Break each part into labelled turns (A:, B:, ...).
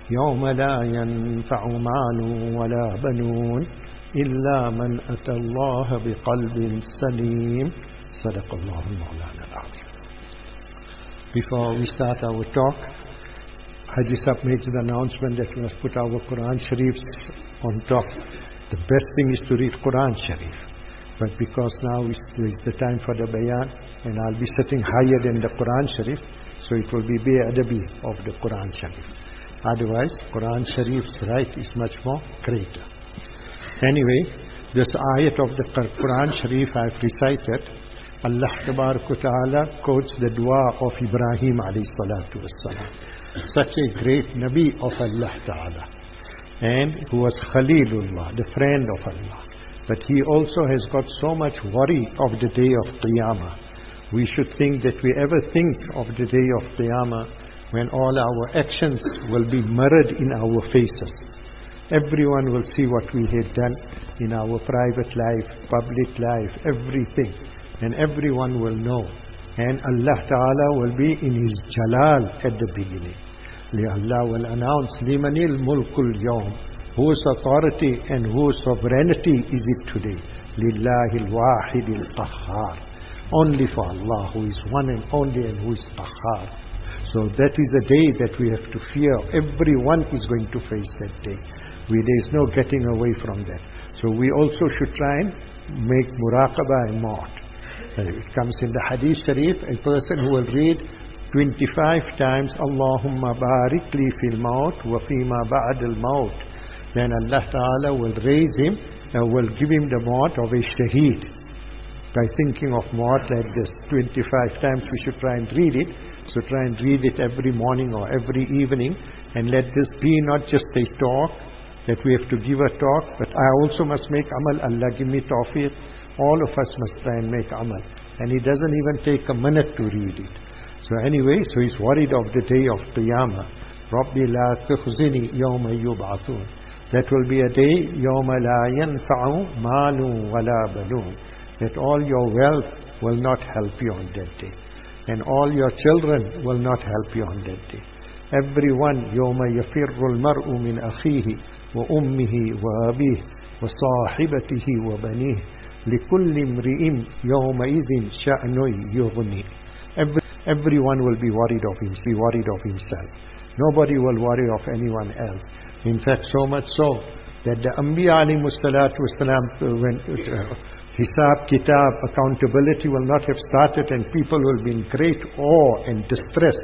A: يوم لا ينفع مال ولا بنون إلا من أتى الله بقلب سليم. صدق الله المولانا العظيم. Before we start our talk, Haji Sahib makes the announcement that we must put our Quran Sharifs on top. The best thing is to read Quran Sharif. But because now is the time for the bayan, and I'll be sitting higher than the Quran Sharif, so it will be bi-adabi of the Quran Sharif. Otherwise, Quran Sharif's right is much more greater. Anyway, this ayat of the Quran Sharif I've recited, Allah Tabarak Ta'ala quotes the dua of Ibrahim alayhi salatu wassalam. Such a great Nabi of Allah Ta'ala, and who was Khalilullah, the friend of Allah. But he also has got so much worry of the day of Qiyamah. We should think that we ever think of the day of Qiyamah when all our actions will be mirrored in our faces. Everyone will see what we had done in our private life, public life, everything. And everyone will know. And Allah Ta'ala will be in His Jalal at the beginning. Allah will announce, لِمَنِ الْمُلْكُ الْيَوْمِ, whose authority and whose sovereignty is it today? لِلَّهِ الْوَاحِدِ الْقَهَّارِ. Only for Allah, who is one and only, and who is Qahhar. So that is a day that we have to fear. Everyone is going to face that day. There is no getting away from that. So we also should try and make muraqabah and maut. It comes in the Hadith Sharif, a person who will read 25 times, Allahumma barik li fil maut wa fima ba'd al maut. Then Allah Ta'ala will raise him and will give him the maut of a shaheed. By thinking of maut like this 25 times, we should try and read it. So try and read it every morning or every evening, and let this be not just a talk, that we have to give a talk, but I also must make amal. Allah give me tawfiq. All of us must try and make amal. And it doesn't even take a minute to read it. So anyway, so he's worried of the day of Qiyamah. Rabbi la tukhzini yawma yub'athun. That will be a day, yawma la yanfa'u malu wa la balun. That all your wealth will not help you on that day. And all your children will not help you on that day. Everyone, yawma yafirru al-mar'u min akhihi wa ummihi wa abihi wa sahibatihi wa banihi. لِكُلِّ امْرِئٍ يَوْمَئِذٍ شَأْنٌ يُغْنِي. Everyone will be worried of himself. Nobody will worry of anyone else. In fact, so much so that the Anbiya alayhimu salatu wasalam, when Hisab, Kitab, accountability will not have started, and people will be in great awe and distress.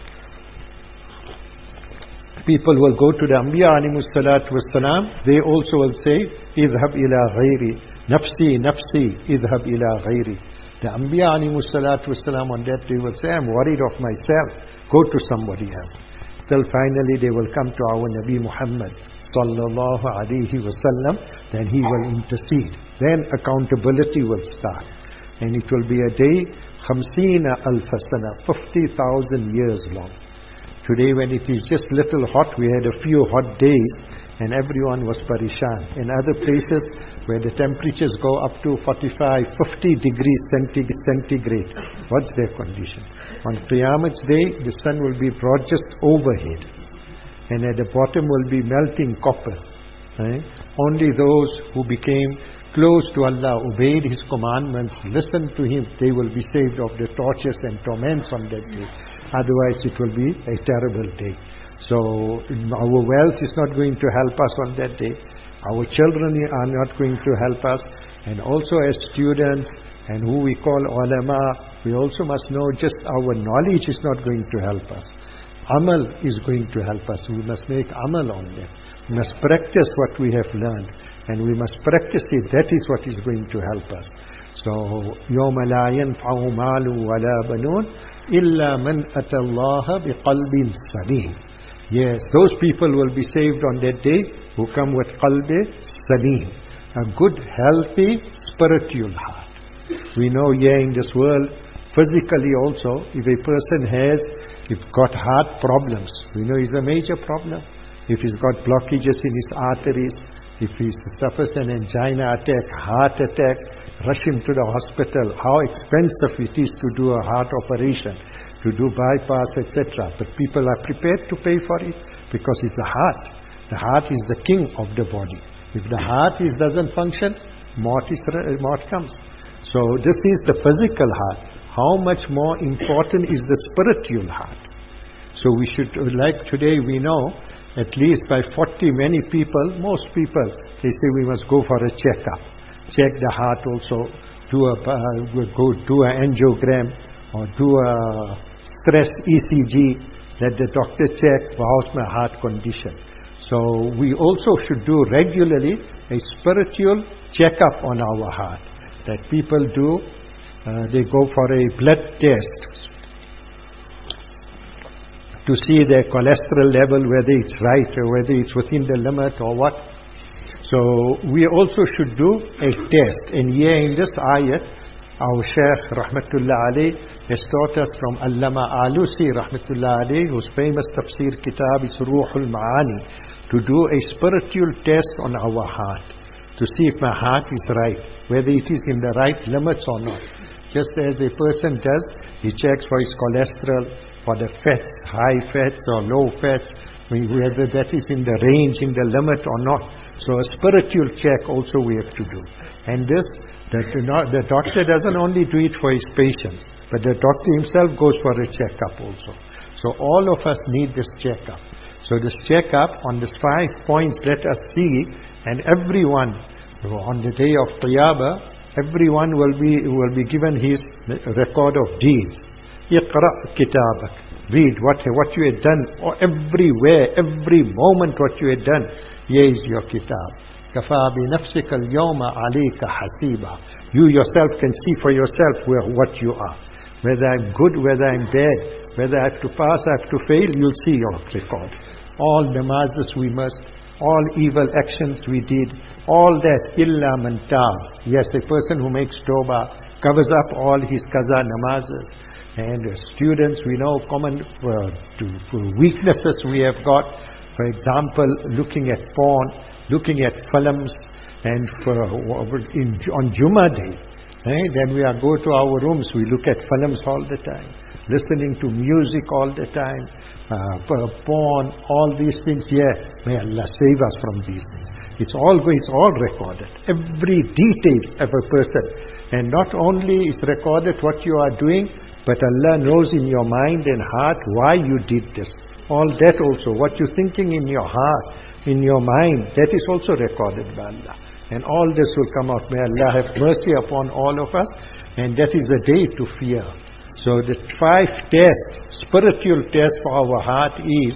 A: People will go to the Anbiya alayhimu salatu wasalam. They also will say, إِذْهَبْ إِلَىٰ غَيْرِ Nafsi, nafsi, idhab ila ghayri. The Anbiya alayhimu salatu wasalam on that day will say, I'm worried of myself, go to somebody else. Till finally they will come to our Nabi Muhammad sallallahu alayhi wasallam, then he will intercede. Then accountability will start. And it will be a day, 50,000 sana, 50,000 years long. Today when it is just little hot, we had a few hot days, and everyone was parishan. In other places where the temperatures go up to 45, 50 degrees centigrade, what's their condition? On Qiyamah's day, the sun will be brought just overhead, and at the bottom will be melting copper. Only those who became close to Allah, obeyed His commandments, listened to Him, they will be saved of the tortures and torments on that day. Otherwise it will be a terrible day. So our wealth is not going to help us on that day. Our children are not going to help us. And also as students and who we call ulama, we also must know just our knowledge is not going to help us. Amal is going to help us. We must make amal on them. We must practice what we have learned. And we must practice it. That is what is going to help us. So, يَوْمَ لَا يَنْفَعُ مَالٌ وَلَا بَنُونَ إِلَّا مَنْ أَتَى اللَّهَ بِقَلْبٍ سَلِيمٍ. Yes, those people will be saved on that day who come with qalbi salim, a good, healthy, spiritual heart. We know here in this world, physically also, if a person if got heart problems, we know is a major problem. If he's got blockages in his arteries, if he suffers an angina attack, heart attack, rush him to the hospital. How expensive it is to do a heart operation. to do bypass, etc. But people are prepared to pay for it because it's the heart. The heart is the king of the body. If the heart doesn't function, mort comes. So this is the physical heart. How much more important is the spiritual heart? So we should, like today we know, at least by 40 many people, most people, they say we must go for a checkup. Check the heart also, do an angiogram or do a stress ECG, let the doctor check how's my heart condition. So we also should do regularly a spiritual checkup on our heart. That people do, they go for a blood test to see their cholesterol level, whether it's right or whether it's within the limit or what. So we also should do a test. And here in this ayat, our Shaykh Rahmatullah Alayh has taught us from Allama Alusi Rahmatullah Alayh, whose famous tafsir kitab is Ruhul Ma'ani, to do a spiritual test on our heart, to see if my heart is right, whether it is in the right limits or not. Just as a person does, he checks for his cholesterol, for the fats, high fats or low fats, whether that is in the range, in the limit or not. So a spiritual check also we have to do. And this, the doctor doesn't only do it for his patients, but the doctor himself goes for a checkup also. So all of us need this checkup. So this checkup on these 5 points, let us see, and everyone on the day of Qiyamah, everyone will be given his record of deeds. Iqra kitabak. Read what you had done, or everywhere, every moment what you had done. Here is your kitab. Kafa bi nafsika al-yawma alayka hasiba. You yourself can see for yourself what you are. Whether I'm good, whether I'm bad, whether I have to pass, I have to fail, you'll see your record. All namazes we must, all evil actions we did, all that, illa man tab. Yes, a person who makes tawbah, covers up all his qaza namazes. And students, we know common weaknesses we have got. For example, looking at porn, looking at films, and on Jummah day, then we go to our rooms, we look at films all the time, listening to music all the time, porn, all these things. May Allah save us from these things. It's all recorded, every detail of a person. And not only is recorded what you are doing, but Allah knows in your mind and heart why you did this. All that also, what you're thinking in your heart, in your mind, that is also recorded by Allah. And all this will come out. May Allah have mercy upon all of us. And that is a day to fear. So the 5 tests, spiritual test for our heart is,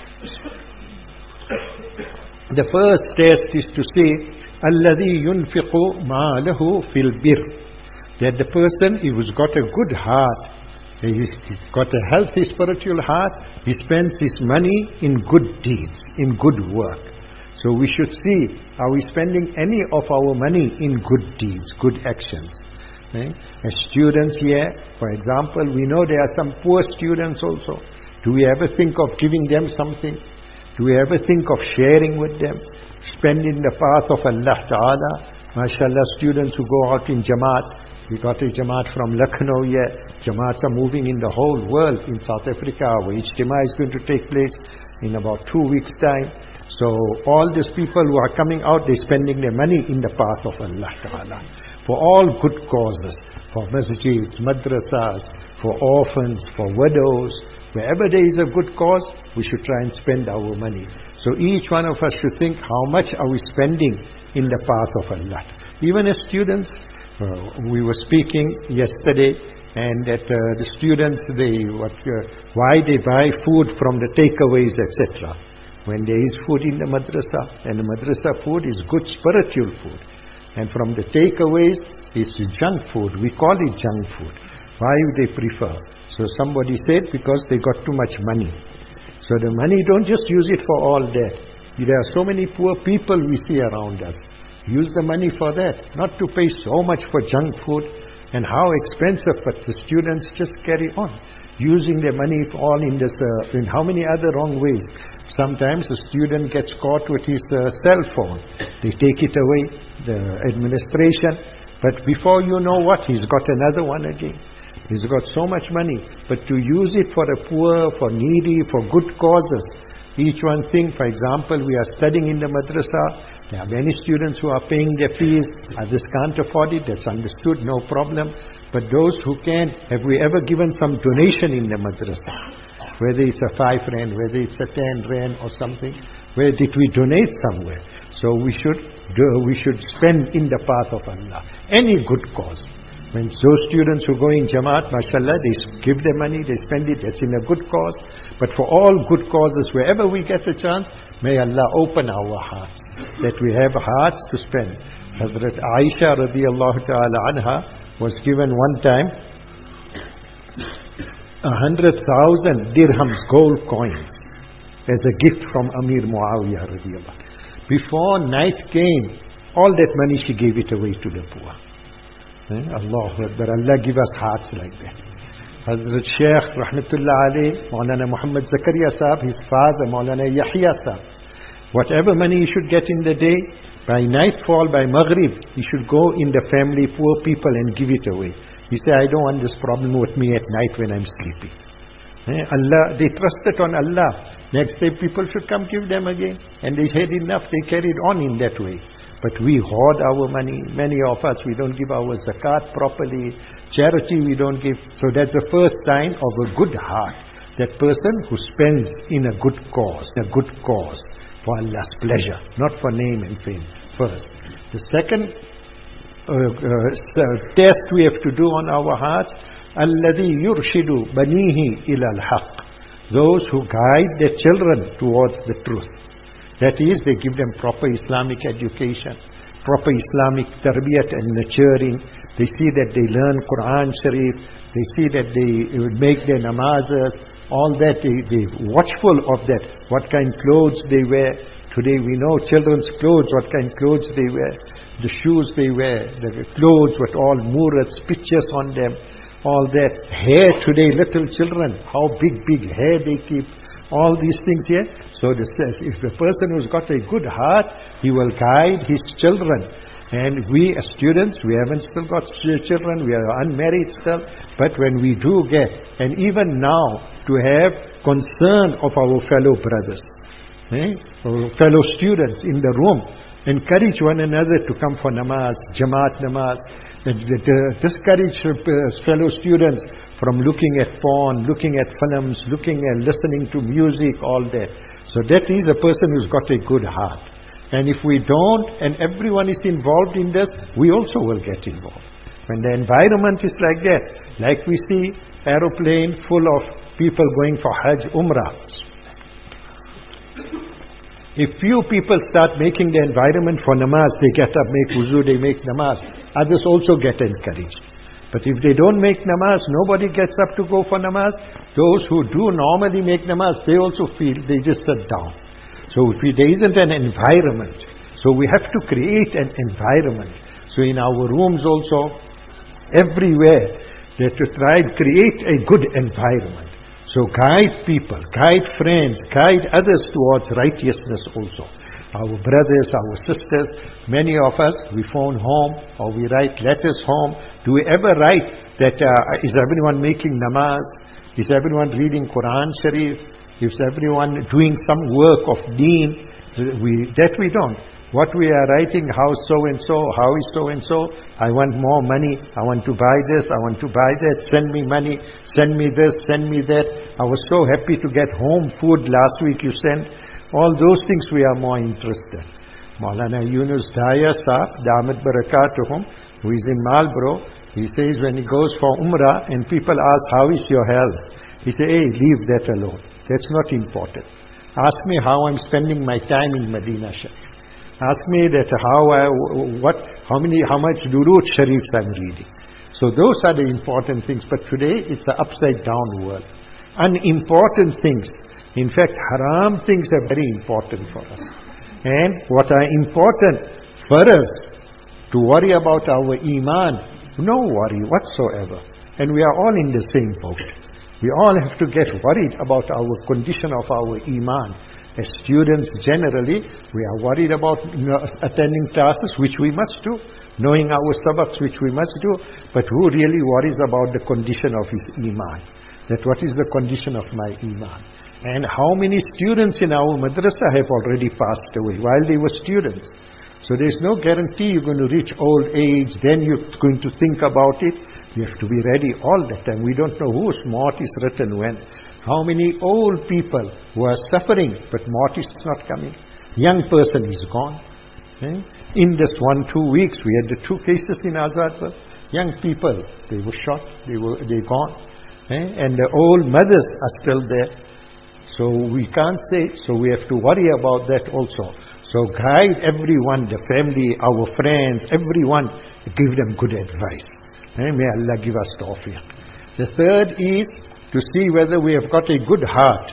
A: the first test is to say, الَّذِي يُنْفِقُ مَالَهُ فِي الْبِرِّ. That the person who's got a good heart, he's got a healthy spiritual heart, he spends his money in good deeds, in good work. So we should see, are we spending any of our money in good deeds, good actions? As students here, for example, we know there are some poor students also. Do we ever think of giving them something? Do we ever think of sharing with them? Spend in the path of Allah Ta'ala. MashaAllah, students who go out in Jamaat. We got a Jamaat from Lucknow here. Jamaats are moving in the whole world. In South Africa, our Ijtima is going to take place in about 2 weeks' time. So all these people who are coming out, they're spending their money in the path of Allah Ta'ala. For all good causes. For masjids, madrasas, for orphans, for widows. Wherever there is a good cause, we should try and spend our money. So each one of us should think, how much are we spending in the path of Allah? Even as students, we were speaking yesterday, and that the students, why they buy food from the takeaways, etc. When there is food in the madrasa, and the madrasa food is good spiritual food, and from the takeaways is junk food. We call it junk food. Why do they prefer? So somebody said, because they got too much money. So the money, don't just use it for all that. There are so many poor people we see around us. Use the money for that, not to pay so much for junk food and how expensive, but the students just carry on using their money all in this, in how many other wrong ways. Sometimes the student gets caught with his cell phone. They take it away, the administration, but before you know what, he's got another one again. He's got so much money, but to use it for the poor, for needy, for good causes. Each one thing, for example, we are studying in the madrasa. There are many students who are paying their fees. Others can't afford it. That's understood, no problem. But those who can, have we ever given some donation in the madrasa? Whether it's a 5 rand, whether it's a 10 rand or something. Where did we donate somewhere? So we should spend in the path of Allah. Any good cause. When those students who go in Jamaat, mashallah, they give their money, they spend it, that's in a good cause. But for all good causes, wherever we get a chance, may Allah open our hearts, that we have hearts to spend. Hazrat Aisha radiallahu ta'ala anha was given one time 100,000 dirhams, gold coins, as a gift from Amir Muawiyah radiallahu. Before night came, all that money she gave it away to the poor. Allahu Akbar. Allah give us hearts like that. Hazrat Shaykh Rahmatullah alayh, Maulana Muhammad Zakaria Sahab, his father Maulana Yahya Sahab, whatever money he should get in the day, by nightfall, by Maghrib, he should go in the family, poor people, and give it away. He said, I don't want this problem with me at night when I'm sleeping. Allah, they trusted on Allah. Next day people should come give them again. And they had enough, they carried on in that way. But we hoard our money. Many of us, we don't give our zakat properly. Charity we don't give. So that's the first sign of a good heart. That person who spends in a good cause for Allah's pleasure, not for name and fame first. The second test we have to do on our hearts, alladhi yurshidu banihi ila al-haq. Those who guide their children towards the truth. That is, they give them proper Islamic education, proper Islamic tarbiyat and nurturing. They see that they learn Quran Sharif. They see that they make their namazas. All that, they watchful of that. What kind of clothes they wear. Today we know children's clothes, what kind of clothes they wear. The shoes they wear, the clothes with all murats, pictures on them. All that. Hair today, little children, how big hair they keep. All these things here. So if the person who's got a good heart, he will guide his children. And we as students, we haven't still got children, we are unmarried still. But when we do get, and even now, to have concern of our fellow brothers, our fellow students in the room, encourage one another to come for namaz, Jamaat namaz, and discourage fellow students from looking at porn, looking at films, listening to music, all that. So that is a person who's got a good heart. And if we don't, and everyone is involved in this, we also will get involved. When the environment is like that, like we see aeroplane full of people going for Hajj, Umrah. If few people start making the environment for namaz, they get up, make wuzu, they make namaz. Others also get encouraged. But if they don't make namaz, nobody gets up to go for namaz. Those who do normally make namaz, they also feel, they just sit down. So there isn't an environment. So we have to create an environment. So in our rooms also, everywhere, they have to try and create a good environment. So guide people, guide friends, guide others towards righteousness also. Our brothers, our sisters, many of us, we phone home or we write letters home. Do we ever write that is everyone making namaz? Is everyone reading Quran Sharif? Is everyone doing some work of deen? That we don't. What we are writing, how so-and-so, how is so-and-so, I want more money, I want to buy this, I want to buy that, send me money, send me this, send me that. I was so happy to get home food last week you sent. All those things we are more interested. Maulana Yunus Daya Sahab, Damat Barakatuhum, who is in Marlborough, he says when he goes for Umrah and people ask, how is your health? He says, hey, leave that alone. That's not important. Ask me how I'm spending my time in Medina Sharif. Ask me that how much Durood Sharifs I'm reading. So those are the important things. But today it's an upside down world. Unimportant things. In fact, haram things are very important for us. And what are important for us to worry about our iman, no worry whatsoever. And we are all in the same boat. We all have to get worried about our condition of our iman. As students generally, we are worried about attending classes, which we must do, knowing our sabaqs, which we must do, but who really worries about the condition of his iman? That what is the condition of my iman? And how many students in our madrasa have already passed away while they were students? So there's no guarantee you're going to reach old age, then you're going to think about it. You have to be ready all the time. We don't know whose maut is written when. How many old people who are suffering, but maut is not coming. Young person is gone. In this 1-2 weeks, we had the 2 cases in Azadpur. Young people, they were shot, they gone. And the old mothers are still there. So we can't say, so we have to worry about that also. So guide everyone, the family, our friends, everyone, give them good advice. May Allah give us tawfiq. The third is to see whether we have got a good heart.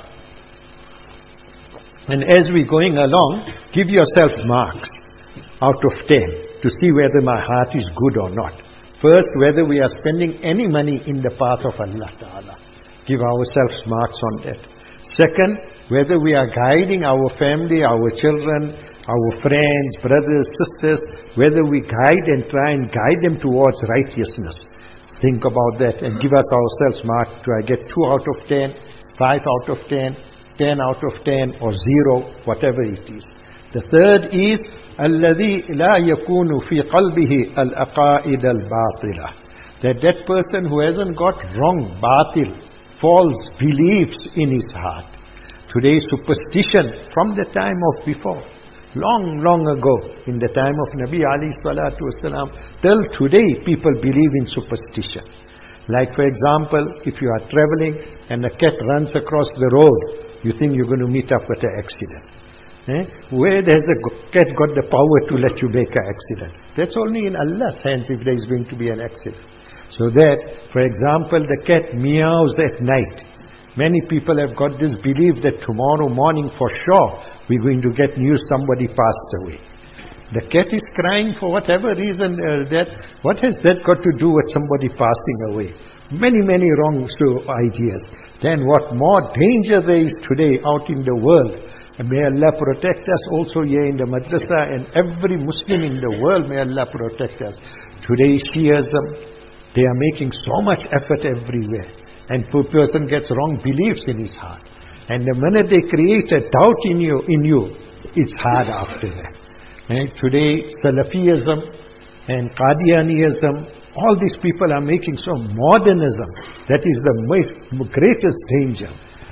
A: And as we're going along, give yourself marks out of 10 to see whether my heart is good or not. First, whether we are spending any money in the path of Allah Ta'ala. Give ourselves marks on that. Second, whether we are guiding our family, our children, our friends, brothers, sisters, whether we guide and try and guide them towards righteousness. Think about that and give us ourselves mark. Do I get 2 out of 10, 5 out of 10, 10 out of 10 or 0, whatever it is. The third is الَّذِي لَا يَكُونُ فِي قَلْبِهِ الْأَقَائِدَ الْبَاطِلَةِ. That person who hasn't got wrong, batil, false beliefs in his heart. Today superstition from the time of before, long ago, in the time of Nabi alayhi salatu wasalam, till today people believe in superstition. Like for example, if you are traveling and a cat runs across the road, you think you're going to meet up with an accident. Where has the cat got the power to let you make an accident? That's only in Allah's hands if there is going to be an accident. So that, for example, the cat meows at night. Many people have got this belief that tomorrow morning for sure we're going to get news somebody passed away. The cat is crying for whatever reason. What has that got to do with somebody passing away? Many wrong ideas. Then what more danger there is today out in the world. And may Allah protect us also here in the madrasa and every Muslim in the world. May Allah protect us. Today Shiism, they are making so much effort everywhere. And a person gets wrong beliefs in his heart. And the minute they create a doubt in you, it's hard after that. And today, Salafism and Qadianism, all these people are making so modernism. That is the greatest danger.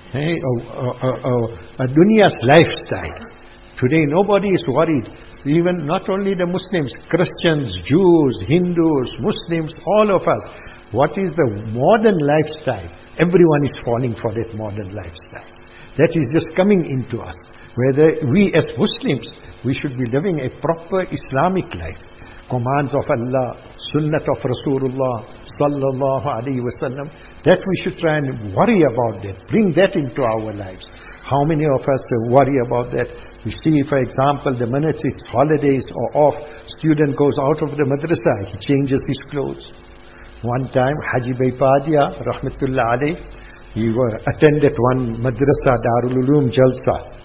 A: A dunya's lifestyle. Today, nobody is worried. Even not only the Muslims, Christians, Jews, Hindus, Muslims, all of us. What is the modern lifestyle? Everyone is falling for that modern lifestyle. That is just coming into us. Whether we as Muslims, we should be living a proper Islamic life. Commands of Allah, Sunnat of Rasulullah sallallahu alaihi wasallam. That we should try and worry about that. Bring that into our lives. How many of us worry about that? We see, for example, the minute it's holidays or off, student goes out of the madrasa, he changes his clothes. One time, Haji Baipadia, rahmatullah alayh, he attended one madrasa, Darul Uloom Jalsa.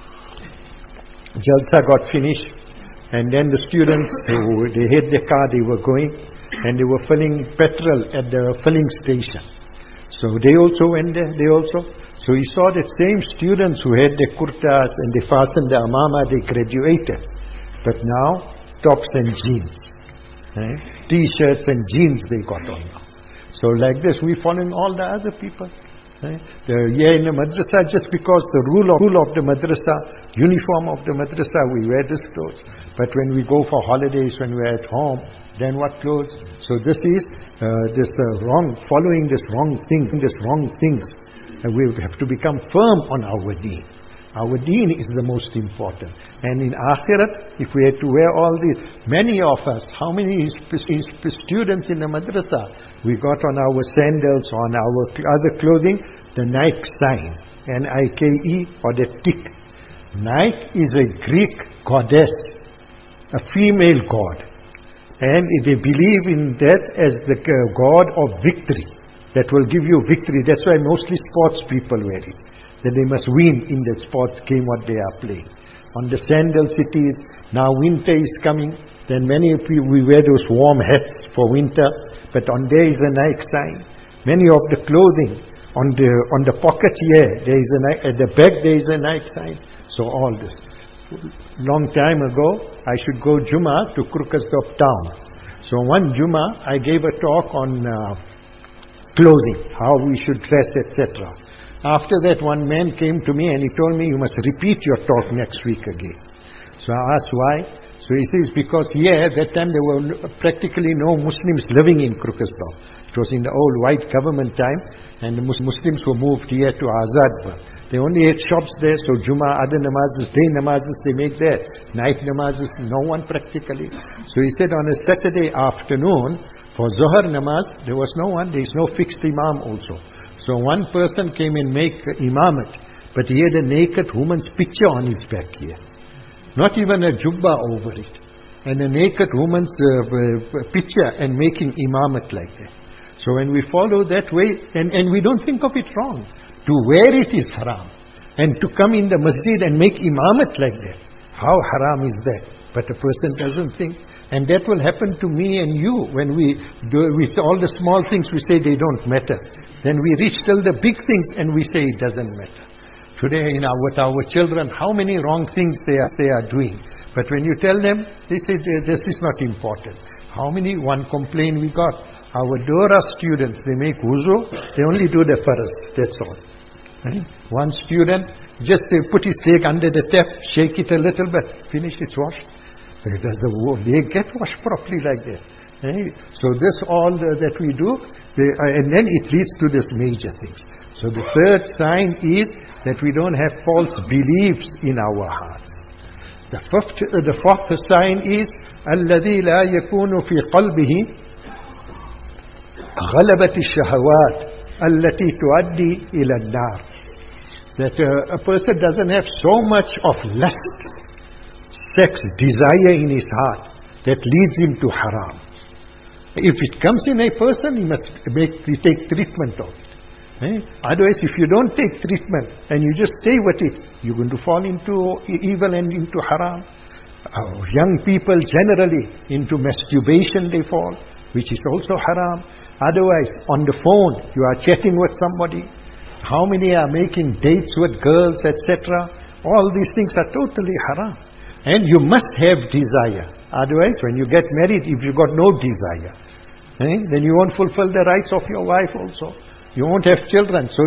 A: Jalsa got finished, and then the students, they had the car, they were going, and they were filling petrol at the filling station. So they also went there, So he saw that same students who had their kurtas and they fastened the amama, they graduated. But now, tops and jeans. T-shirts and jeans they got on now. So like this, we following all the other people. Here in the madrasa, just because the rule of the madrasa, uniform of the madrasa, we wear this clothes. But when we go for holidays, when we're at home, then what clothes? So this is following this wrong things. And we have to become firm on our deen. Our deen is the most important. And in Akhirat, if we had to wear all these, many of us, how many students in the madrasa, we got on our sandals, on our other clothing, the Nike sign, Nike or the tick. Nike is a Greek goddess, a female god. And they believe in that as the god of victory. That will give you victory. That's why mostly sports people wear it. that they must win in the sports game what they are playing. On the sandal cities, now winter is coming, then many people, we wear those warm hats for winter, but on there is a Nike sign. Many of the clothing, on the pocket here, there is at the back there is a Nike sign. So all this. Long time ago, I should go Jummah to Krugersdorp town. So one Jummah, I gave a talk on clothing, how we should dress, etc. After that, one man came to me and he told me, you must repeat your talk next week again. So I asked why. So he says, because here at that time there were practically no Muslims living in Krugersdorp. It was in the old white government time, and the Muslims were moved here to Azadpur. They only had shops there, so Jummah, other namazes, day namazes, they make there. Night namazes, no one practically. So he said on a Saturday afternoon, for Zohar namaz, there was no one, there is no fixed imam also. So one person came and make imamat, but he had a naked woman's picture on his back here. Not even a jubba over it. And a naked woman's picture and making imamat like that. So when we follow that way, and we don't think of it wrong. To wear it is haram. And to come in the masjid and make imamat like that, how haram is that? But a person doesn't think. And that will happen to me and you. When we do with all the small things, we say they don't matter. Then we reach till the big things and we say it doesn't matter. Today with our children, how many wrong things they are doing. But when you tell them, they say this is not important. How many? One complaint we got. Our Dora students, they make wuzu, they only do the faraz, that's all. Right? One student, just put his leg under the tap, shake it a little bit, finish, it's washed. Does the leg get washed properly like that? Right? So this all that we do, and then it leads to this major things. So the third sign is that we don't have false beliefs in our hearts. The fourth sign is الذي لا يكون في قلبه غلبة الشهوات التي تؤدي إلى النار. That a person doesn't have so much of lust, sex, desire in his heart that leads him to haram. If it comes in a person, he must take treatment of it. Otherwise, if you don't take treatment and you just stay with it, you're going to fall into evil and into haram. Young people generally into masturbation they fall, which is also haram. Otherwise, on the phone, you are chatting with somebody. How many are making dates with girls, etc.? All these things are totally haram. And you must have desire. Otherwise, when you get married, if you got no desire, then you won't fulfill the rights of your wife also. You won't have children. So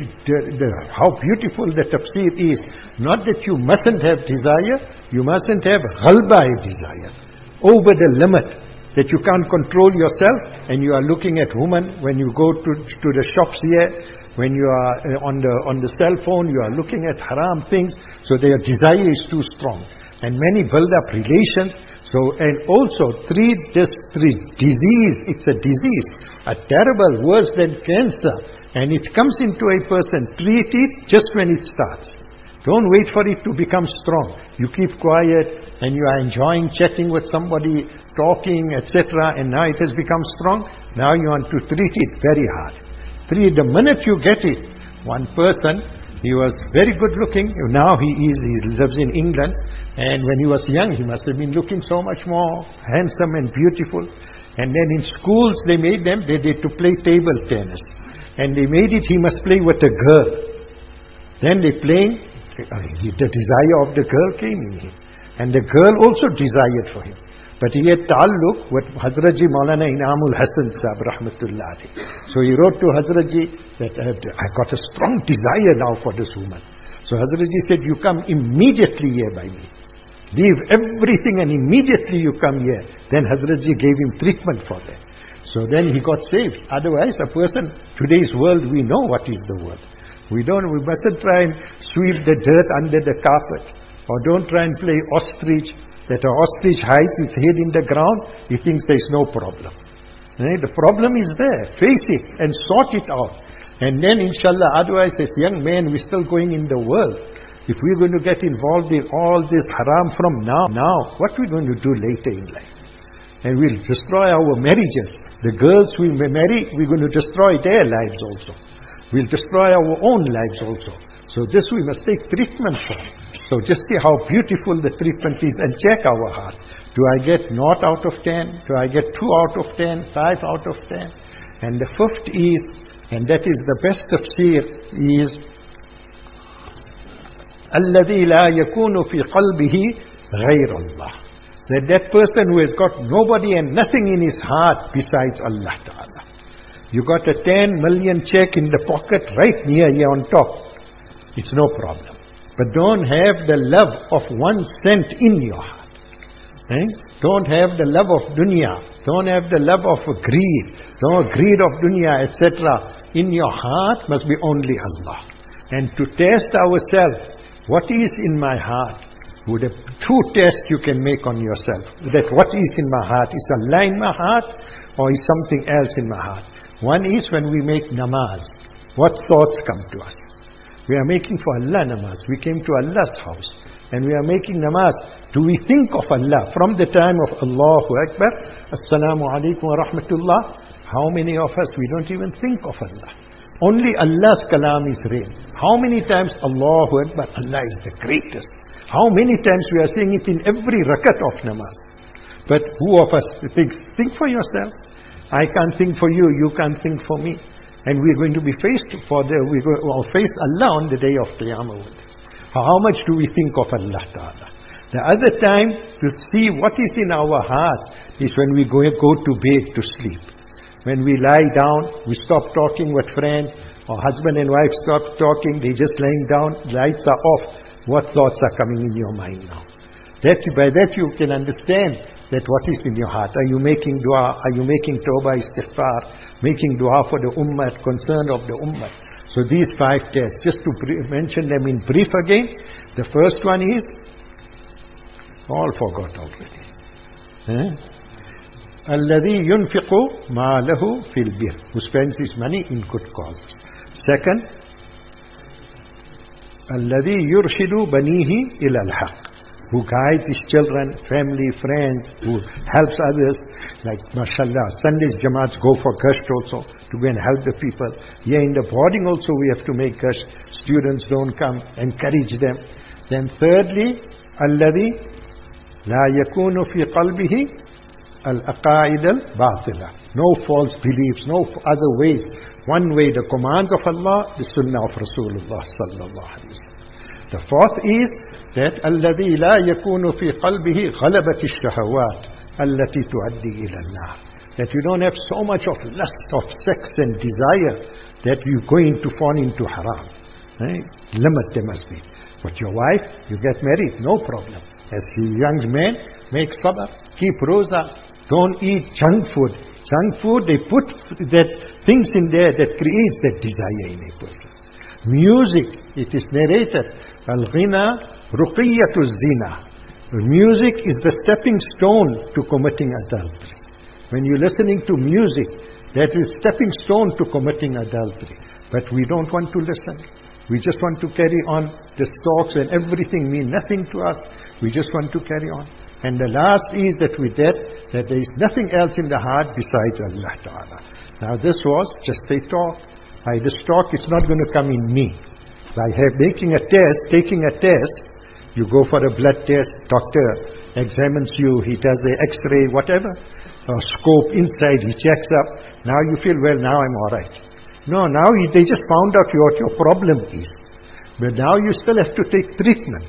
A: how beautiful the tafsir is. Not that you mustn't have desire, you mustn't have ghalba desire. Over the limit. That you can't control yourself and you are looking at women when you go to the shops here, when you are on the cell phone, you are looking at haram things, so their desire is too strong. And many build up relations. So, and also treat this disease, it's a disease, a terrible, worse than cancer. And it comes into a person, treat it just when it starts. Don't wait for it to become strong. You keep quiet and you are enjoying chatting with somebody, talking, etc. And now it has become strong. Now you want to treat it very hard. The minute you get it. One person, he was very good looking. Now he lives in England. And when he was young, he must have been looking so much more handsome and beautiful. And then in schools, they made to play table tennis. And they made it, he must play with a girl. Then they playing. The desire of the girl came in him. And the girl also desired for him. But he had ta'alluq with Hazratji Maulana Inamul Hasan Sahib Rahmatullah alayhi. So he wrote to Hazratji that I got a strong desire now for this woman. So Hazratji said, you come immediately here by me. Leave everything and immediately you come here. Then Hazratji gave him treatment for that. So then he got saved. Otherwise a person, today's world, we know what is the world. We mustn't try and sweep the dirt under the carpet. Or don't try and play ostrich. That an ostrich hides its head in the ground, he thinks there is no problem. The problem is there. Face it and sort it out. And then inshallah, otherwise this young man, we're still going in the world. If we're going to get involved in all this haram from now, what we're going to do later in life? And we'll destroy our marriages. The girls we marry, we're going to destroy their lives also. We'll destroy our own lives also. So this we must take treatment for. So just see how beautiful the treatment is and check our heart. Do I get 0 out of 10? Do I get 2 out of 10? 5 out of 10? And the fifth is, and that is the best tafsir, is الَّذِي لَا يَكُونُ فِي قَلْبِهِ غَيْرَ اللَّهِ. That person who has got nobody and nothing in his heart besides Allah Ta'ala. You got a 10 million check in the pocket right near here on top. It's no problem. But don't have the love of 1 cent in your heart. Don't have the love of dunya. Don't have the love of greed. Don't greed of dunya, etc. In your heart must be only Allah. And to test ourselves, what is in my heart? With a true test you can make on yourself. That what is in my heart? Is Allah in my heart? Or is something else in my heart? One is when we make namaz. What thoughts come to us? We are making for Allah namaz. We came to Allah's house. And we are making namaz. Do we think of Allah? From the time of Allahu Akbar, Assalamu alaikum wa rahmatullah, how many of us, we don't even think of Allah? Only Allah's kalam is real. How many times Allahu Akbar, Allah is the greatest. How many times we are saying it in every rakat of namaz. But who of us thinks, think for yourself. I can't think for you, you can't think for me. And we're going to be face Allah on the day of Qiyamah. How much do we think of Allah Ta'ala? The other time to see what is in our heart is when we go to bed to sleep. When we lie down, we stop talking with friends, or husband and wife stop talking, they just lying down, lights are off. What thoughts are coming in your mind now? By that you can understand that what is in your heart. Are you making dua? Are you making tawbah, istighfar? Making dua for the ummah, concern of the ummah? So these 5 tests, just to mention them in brief again. The first one is, all forgot already. الَّذِي يُنْفِقُ مَالَهُ فِي الْبِرِّ, who spends his money in good causes. Second, الَّذِي يُرْشِدُ بَنِيهِ إِلَى الْحَقِّ, who guides his children, family, friends, who helps others. Like, mashallah, Sundays Jamaats go for gasht also, to go and help the people. Here in the boarding also we have to make gasht. Students don't come, encourage them. Then thirdly, الَّذِي لَا يَكُونُ فِي قَلْبِهِ الْأَقَائِدَ الْبَاطِلَةِ, no false beliefs, no other ways. One way, the commands of Allah, the sunnah of Rasulullah sallallahu alaihi wasallam. The fourth is that الَّذِي لَا يَكُونُ فِي قَلْبِهِ غَلَبَةِ الشَّهَوَاتِ الَّتِي تُؤَدِّي إِلَى النَّارِ, that you don't have so much of lust of sex and desire that you go into fall into haram. Limit there must be. But your wife, you get married, no problem. As a young man, make sabr, keep rosas, don't eat junk food. Junk food, they put that things in there that creates that desire in a person. Music, it is narrated, al-ghina ruqiyatu zina. Music is the stepping stone to committing adultery. When you're listening to music, that is stepping stone to committing adultery. But we don't want to listen. We just want to carry on. The talks and everything mean nothing to us. We just want to carry on. And the last is that with that there is nothing else in the heart besides Allah Ta'ala. Now this was just a talk. By this talk, it's not going to come in me. By taking a test, you go for a blood test, doctor examines you, he does the x-ray, whatever, a scope inside, he checks up. Now you feel, well, now I'm alright. No, now they just found out what your problem is. But now you still have to take treatment.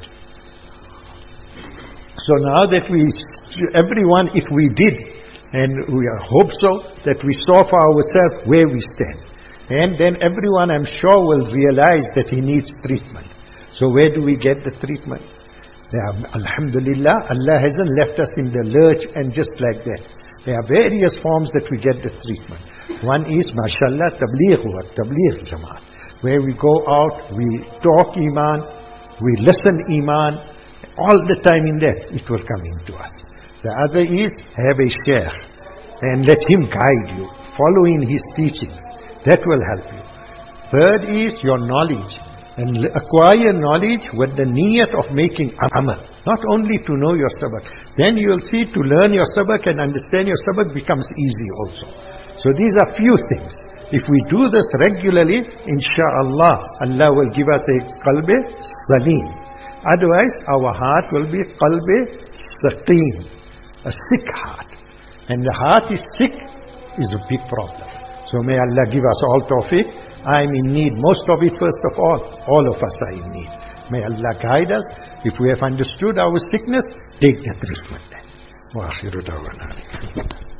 A: So now that everyone, if we did, and we hope so, that we saw for ourselves where we stand. And then everyone, I'm sure, will realize that he needs treatment. So where do we get the treatment? Alhamdulillah, Allah hasn't left us in the lurch and just like that. There are various forms that we get the treatment. One is, mashallah, tabligh jamaat, where we go out, we talk iman, we listen iman, all the time in that, it will come into us. The other is, have a sheikh, and let him guide you, following his teachings. That will help you. Third is your knowledge, and acquire knowledge with the niyat of making amal. Not only to know your sabak. Then you will see, to learn your sabak and understand your sabak becomes easy also. So these are few things. If we do this regularly, insha'Allah, Allah will give us a qalbi salim. Otherwise, our heart will be qalbi saqim, a sick heart. And the heart is sick is a big problem. So may Allah give us all tawfiq. I am in need, most of it first of all of us are in need. May Allah guide us. If we have understood our sickness, take the treatment then. Wa akhiru da'wana.